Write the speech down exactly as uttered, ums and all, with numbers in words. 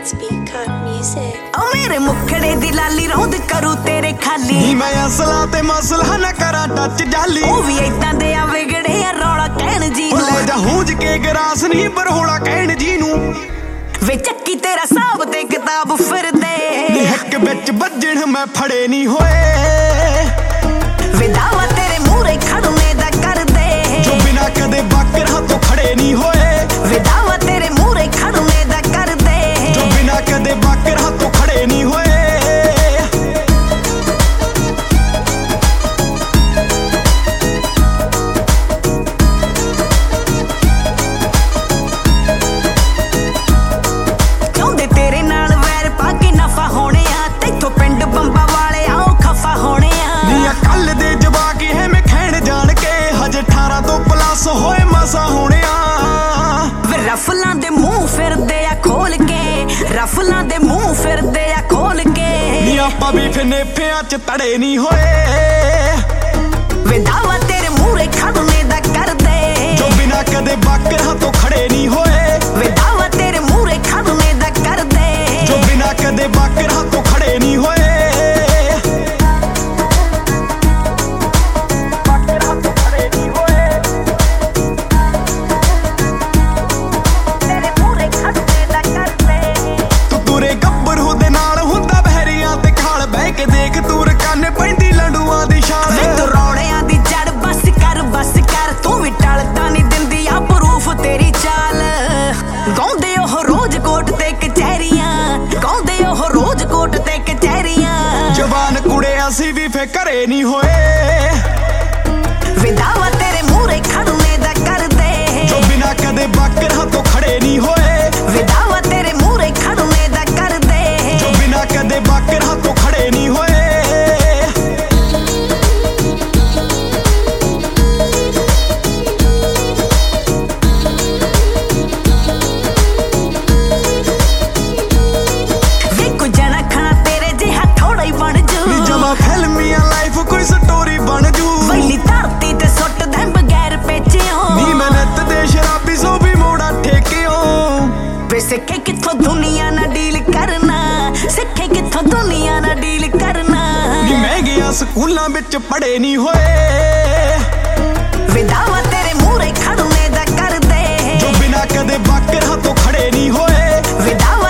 Speaker music. ओ मेरे मुखड़े दी लाली रौंद करू तेरे खाली नी मैं असला ते मसला ना करा टच जाली ओ भी इदां दे आ विगड़े आ रौला कहण जी ओ ले जा हूंज के गरास नी बरहोड़ा कहण जी नू वे चक्की तेरा साहब ते किताब फिर दे नी हक विच वजण मैं फड़े नी होए वे दावा तेरे मूरे खड़ने दा कर दे जो बिना कदे बाकर हाथों खड़े नी होए वे दावा तेरे मूरे खड़ने दा कर दे जो बिना कदे बाकर हाथों खड़े नी होए होए मसा होने वे रफलां दे मुंह फिरदे आ खोल के रफलां दे मुंह फिरदे आ खोल के नी आपां भी फिने फियां च तड़े नी होए वे दावा तेरे मूरे खड़ने दा कर दे जो बिना कदे बाकर हाथों खड़े नी होए वे दावा तेरे मूरे खड़ने दा कर दे जो बिना कदे बाकर हाथों खड़े नी होए जवान कुड़े असी भी फे करे नी होए वे दावा तेरे मूरे खड़ने दा कर दे जो बिना कदे बाकर हाथों खड़े नी होए वे दावा तेरे मूरे खड़ने दा कर दे जो बिना कदे बाकर हाथों खड़े नी होए सिक्खे किथों दुनिया ना डील करना सिक्खे किथों दुनिया ना डील करना नी मैं गया स्कूलां विच पढ़े नी होए वे दावा तेरे मूरे खड़ने दा कर दे जो बिना कदे बाकर हाथों खड़े नी होए वे दावा